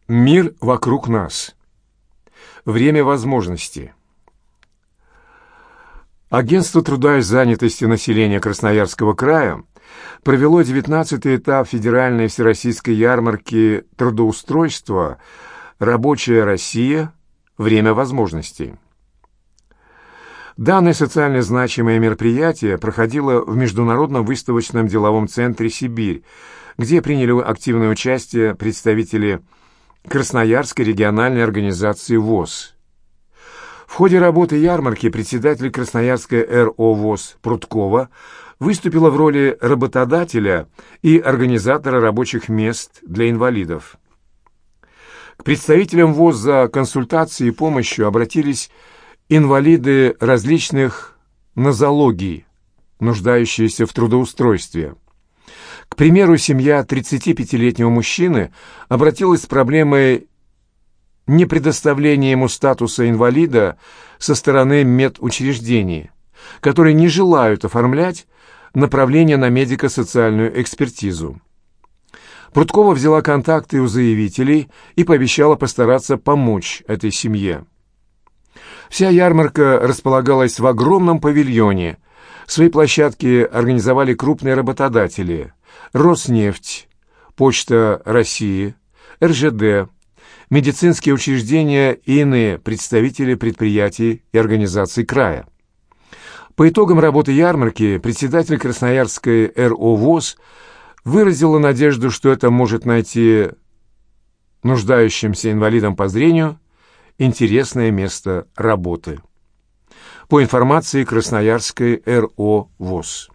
Мир вокруг нас. Время возможностей. Агентство труда и занятости населения Красноярского края провело 19-й этап федеральной всероссийской ярмарки трудоустройства «Рабочая Россия. Время возможностей». Данное социально значимое мероприятие проходило в Международном выставочном деловом центре «Сибирь», где приняли активное участие представители Красноярской региональной организации ВОС. В ходе работы ярмарки председатель Красноярской РО ВОС Прудкова выступила в роли работодателя и организатора рабочих мест для инвалидов. К представителям ВОС за консультацией и помощью обратились инвалиды различных нозологий, нуждающиеся в трудоустройстве. К примеру, семья 35-летнего мужчины обратилась с проблемой непредоставления ему статуса инвалида со стороны медучреждений, которые не желают оформлять направление на медико-социальную экспертизу. Прудкова взяла контакты у заявителей и пообещала постараться помочь этой семье. Вся ярмарка располагалась в огромном павильоне. Свои площадки организовали крупные работодатели: Роснефть, Почта России, РЖД, медицинские учреждения и иные представители предприятий и организаций края. По итогам работы ярмарки председатель Красноярской РО ВОС выразила надежду, что это может найти нуждающимся инвалидам по зрению интересное место работы. По информации Красноярской РО ВОС.